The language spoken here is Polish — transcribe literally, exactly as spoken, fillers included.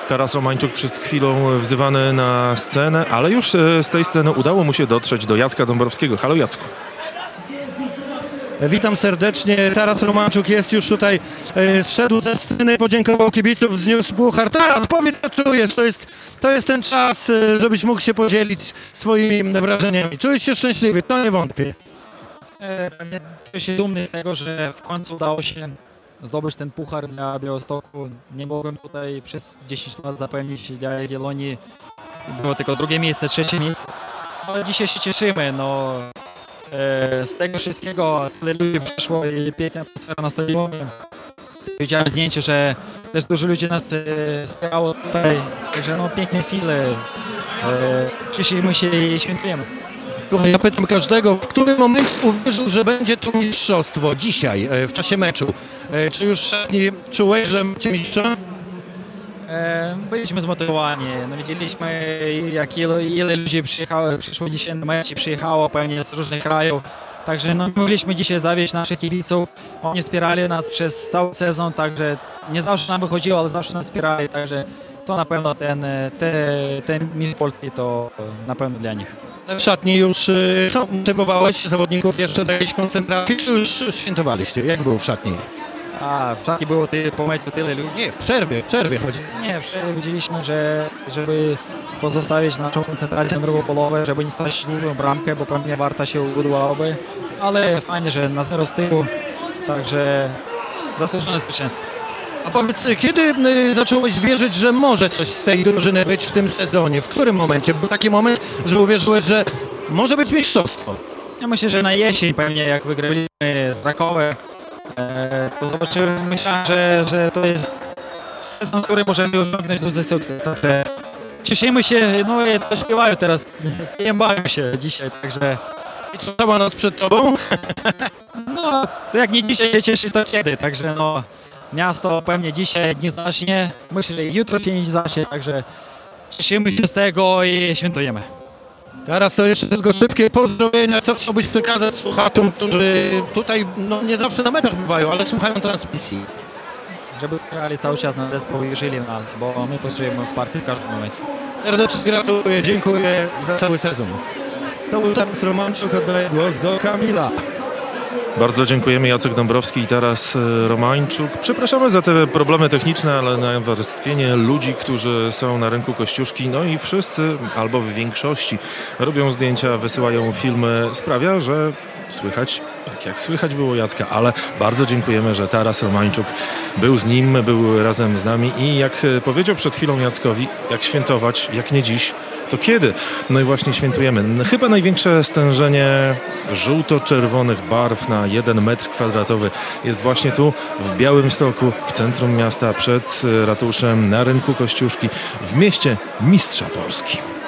Taras Romańczuk przed chwilą wzywany na scenę, ale już z tej sceny udało mu się dotrzeć do Jacka Dąbrowskiego. Halo Jacku. Witam serdecznie. Taras Romańczuk jest już tutaj, e, zszedł ze sceny, podziękował kibiców, wzniósł puchar. Taras, powiedz, co czujesz? To jest, to jest ten czas, e, żebyś mógł się podzielić swoimi wrażeniami. Czujesz się szczęśliwy? To nie wątpię. E, czuję się dumny z tego, że w końcu udało się zdobyć ten puchar dla Białegostoku. Nie mogłem tutaj przez dziesięć lat zapewnić dla Jagiellonii. Było tylko drugie miejsce, trzecie miejsce. Ale dzisiaj się cieszymy. No, e, z tego wszystkiego tyle ludzi przyszło i piękna atmosfera na stadionie. Widziałem zdjęcie, że też dużo ludzi nas e, wspierało tutaj. Także no, piękne chwile. E, cieszymy się i świętujemy. Słuchaj, ja pytam każdego, w którym momencie uwierzył, że będzie tu mistrzostwo dzisiaj, e, w czasie meczu? E, czy już nie czułeś, że macie mistrza? E, byliśmy zmotywowani. No, widzieliśmy, jak ile, ile ludzi przyjechało, przyszło dzisiaj na mecz i przyjechało pewnie z różnych krajów. Także no, mogliśmy dzisiaj zawieźć naszych kibiców. Oni wspierali nas przez cały sezon, także nie zawsze nam wychodziło, ale zawsze nas wspierali. Także to na pewno ten, te, ten mistrz Polski to na pewno dla nich. W szatni już y, co, motywowałeś zawodników jeszcze do jakiejś koncentracji, czy już świętowaliście? Jak było w szatni? A, w szatni było ty, po meczu tyle ludzi? Nie, w przerwie, w przerwie chodzi. Nie, w przerwie widzieliśmy, że żeby pozostawić naszą koncentrację na drugą połowę, żeby nie stracić drugą bramkę, bo pewnie Warta się udałaby. Ale fajnie, że na zero z tyłu, także zasłużone zwycięstwo. A powiedz, kiedy y, zacząłeś wierzyć, że może coś z tej drużyny być w tym sezonie? W którym momencie? Był taki moment, że uwierzyłeś, że może być mistrzostwo? Ja myślę, że na jesień pewnie, jak wygraliśmy z Rakowem, e, to zobaczyłem, myślałem, że, że to jest sezon, który możemy osiągnąć duży sukces. Także cieszymy się, no i to śpiewają teraz, nie bawią się dzisiaj, także... I co, cała noc przed tobą? No, to jak nie dzisiaj się cieszyć, to kiedy, także no... Miasto pewnie dzisiaj nie zacznie, myślę, że jutro się nie zacznie, także cieszymy się z tego i świętujemy. Teraz to jeszcze tylko szybkie pozdrowienia. Co chciałbyś przekazać słuchaczom, którzy tutaj no, nie zawsze na meczach bywają, ale słuchają transmisji? Żeby wspierali cały czas na zespół i żyli w nas, bo my potrzebujemy wsparcia w każdym momencie. Serdecznie gratuluję, dziękuję za cały sezon. To był Taras Romańczuk, oddaję głos do Kamila. Bardzo dziękujemy, Jacek Dąbrowski i Taras Romańczuk. Przepraszamy za te problemy techniczne, ale nawarstwienie ludzi, którzy są na rynku Kościuszki, no i wszyscy, albo w większości, robią zdjęcia, wysyłają filmy, sprawia, że słychać, tak jak słychać było Jacka, ale bardzo dziękujemy, że Taras Romańczuk był z nim, był razem z nami i jak powiedział przed chwilą Jackowi, jak świętować, jak nie dziś, to kiedy? No i właśnie świętujemy. Chyba największe stężenie żółto-czerwonych barw na jeden metr kwadratowy jest właśnie tu, w Białymstoku, w centrum miasta, przed ratuszem, na rynku Kościuszki, w mieście Mistrza Polski.